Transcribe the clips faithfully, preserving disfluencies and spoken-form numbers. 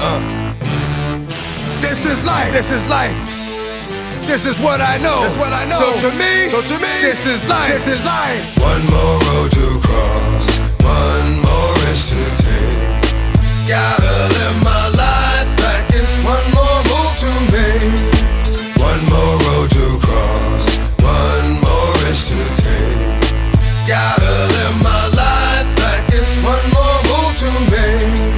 Uh. This is life. This is life. This is what I know. This is what I know. So to me, so to me, this is life. This is life. One more road to cross, one more risk to take. Gotta live my life like it's one more move to make. One more road to cross, one more risk to take. Gotta live my life like it's one more move to make.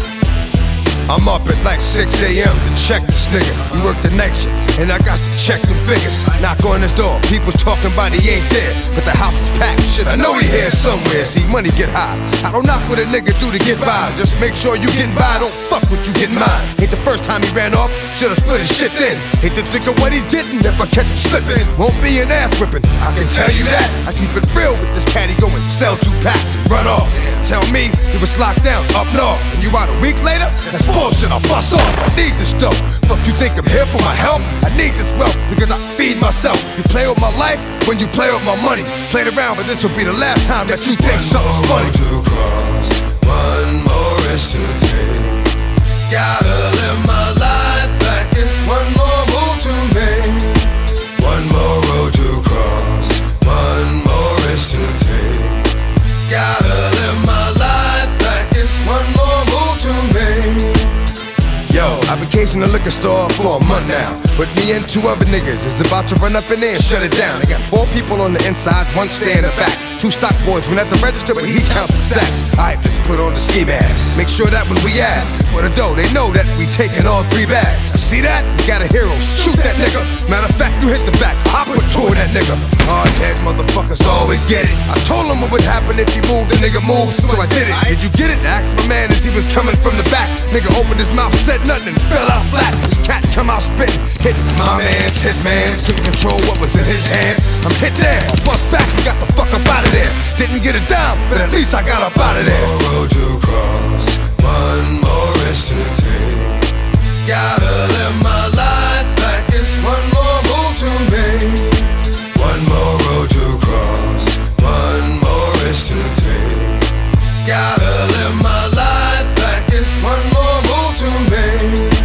I'm up at like six A M to check this nigga. He worked the night shift, and I got to check them figures. Knock on his door, people's talking about he ain't there, but the house is packed. Shit, I know he here somewhere. See, money get high. I don't knock what a nigga do to get by. Just make sure you getting by, don't fuck with you getting mine. Ain't the first time he ran off, should've split his shit then. Hate to think of what he's getting if I catch him slipping. Won't be an ass whipping, I can tell you that. I keep it real with this caddy, go and sell two packs and run off. Tell me he was locked down up north, and you out a week later? That's bullshit, I'll bust off. I need this dough. Fuck you think I'm here for my help? I need this wealth because I feed myself. You play with my life when you play with my money. Played around, but this will be the last time that you think something's funny. One more road to cross, one more risk to take. Gotta live my life like it's one more move to make. One more road to cross, one more risk to take. Gotta live my life like it's one more move to make. Yo, I've been casing the liquor store for a month now, but me and two other niggas is about to run up in there and shut it down. They got four people on the inside, one stay in the back. Two stock boys went at the register, but he count the stacks. Alright, let's put on the ski mask. Make sure that when we ask for the dough, they know that we taking all three bags. See that? You got a hero, shoot that nigga. Matter of fact, you hit the back, I put two of that nigga. Hardhead motherfuckers always get it. I told him what would happen if he moved, the nigga moved, so I did it. Did you get it? Asked my man as he was coming from the back. Nigga opened his mouth, said nothing, and fell out flat. This cat come out spitting, hitting my man's, his man's. Couldn't control what was in his hands. I'm hit there, I bust back and got the fuck up out of there. Didn't get it down, but at least I got up out of there. One more road to cross, one more risk to take. Gotta live my life like it's one more move to make. One more road to cross, one more risk to take. Gotta live my life like it's one more move to make.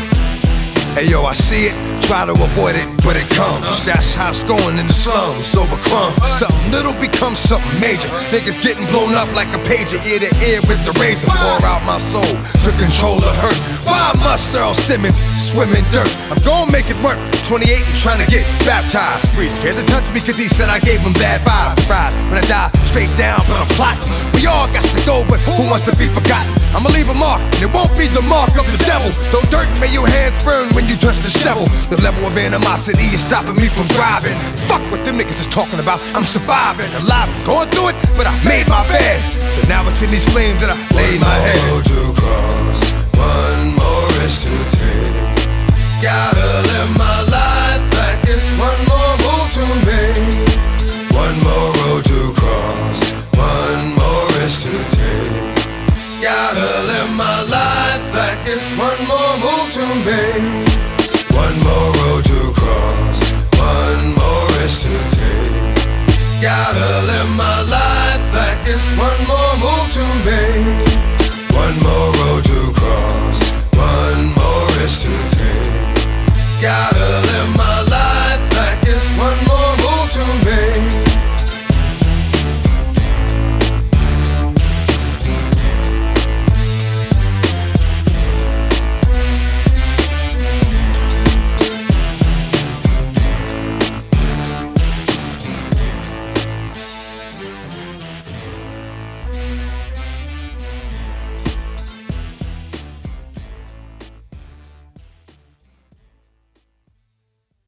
Hey yo, I see it, try to avoid it, but it comes. That's how it's going in the slums, over crumbs. Something little becomes something major. Niggas getting blown up like a pager, ear to ear with the razor. Pour out my soul to control the hurt. Why must Earl Simmons swim in dirt? I'm gonna make it work. twenty-eight and trying to get baptized. Free scared to touch me cause he said I gave him bad vibes. Fried when I die, straight down, but I'm plotting. We all got to go, but who wants to be forgotten? I'ma leave a mark, and it won't be the mark of the devil. Don't dirt and may your hands burn when you touch the shovel. The level of animosity is stopping me from driving. Fuck what them niggas is talking about. I'm surviving, alive, going through it, but I made my bed. So now it's in these flames that I lay my head. One more road to cross, one more risk to take. Gotta live my life like it's one more move to make. One more road to cross, one more risk to take. Gotta live my life like it's one more move to make. One more road to cross, one more risk to take. Gotta live my